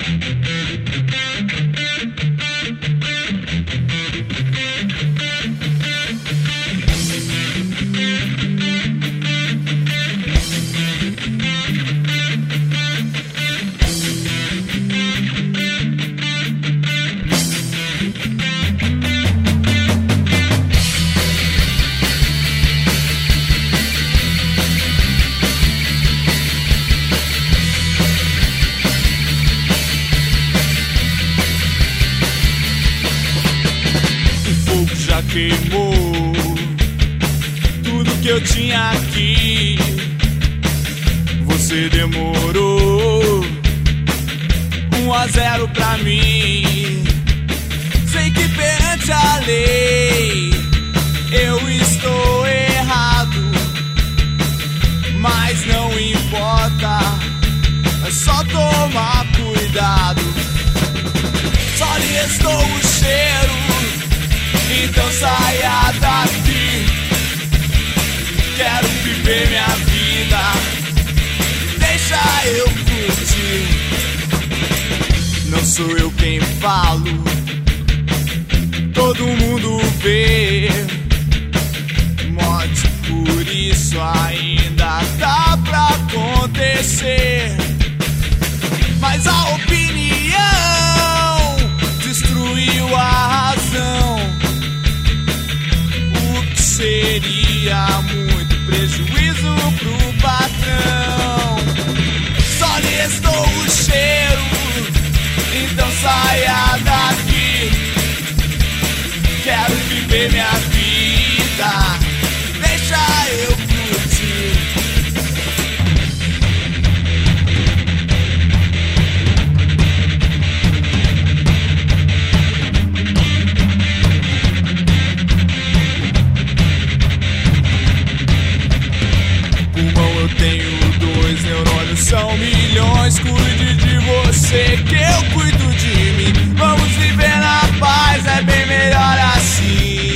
Queimou tudo que eu tinha aqui. Você demorou 1-0 pra mim. Sei que perante a lei eu estou errado, mas não importa, é só tomar cuidado. Só lhe restou o cheiro, então saia daqui. Quero viver minha vida, deixa eu curtir. Não sou eu quem falo, todo mundo vê. Morte por isso ainda dá pra acontecer, mas a opinião destruiu a razão. Seria muito prejuízo pro patrão. Só lhe restou o cheiro, então saia daqui. Quero viver minha vida, deixa eu curtir. Eu tenho 2 neurônios, são milhões. Cuide de você que eu cuido de mim. Vamos viver na paz, é bem melhor assim.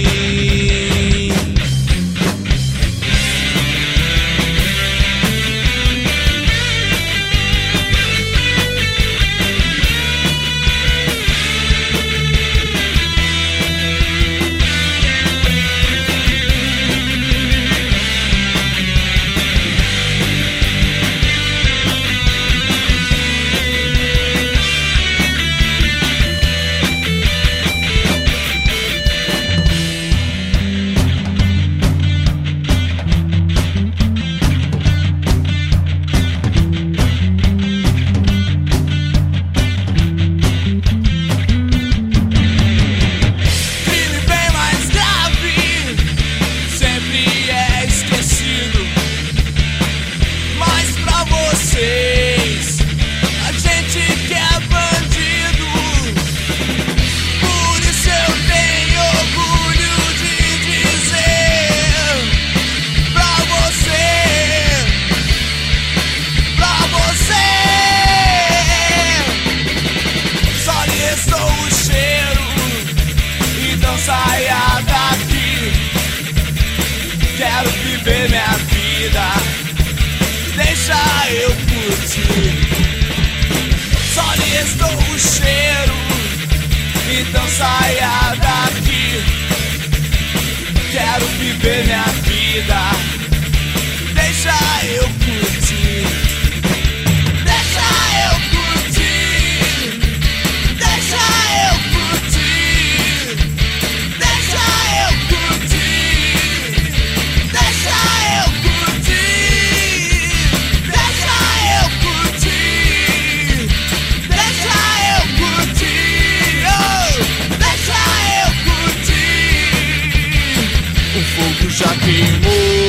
Saia daqui, quero viver minha vida, deixa eu curtir. Só lhe restou o cheiro, então saia daqui. Quero viver minha vida, deixa eu curtir. Deixa eu curtir, deixa eu curtir. Já queimou